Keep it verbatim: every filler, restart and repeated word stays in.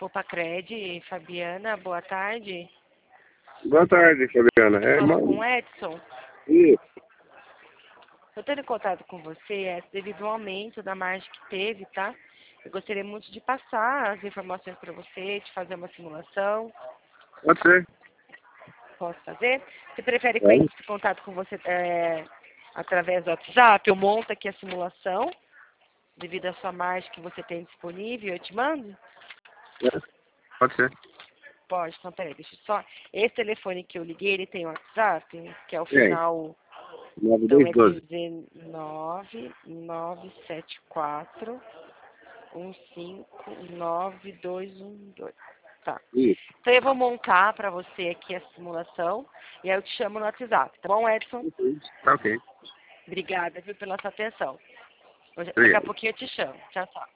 Copacred, Fabiana, boa tarde. Boa tarde, Fabiana. É, Falo mas... com o Edson. Isso. Eu tendo contato com você é devido ao aumento da margem que teve, tá? Eu gostaria muito de passar as informações para você, de fazer uma simulação. Pode ser. Posso fazer? Você prefere que eu Pode. entre em contato com você é, através do WhatsApp? Eu monto aqui a simulação, devido à sua margem que você tem disponível, eu te mando? É. Pode ser. Pode, então peraí, deixa eu só... Esse telefone que eu liguei, ele tem WhatsApp, que é o Tem. final... Então é nove dois um dois. nove nove sete quatro um cinco nove dois um dois. Tá. Isso. Então eu vou montar para você aqui a simulação e aí eu te chamo no WhatsApp, tá bom, Edson? Tá ok. Obrigada, viu, pela sua atenção. Hoje- Daqui a Obrigado. pouquinho eu te chamo. Tchau, tchau.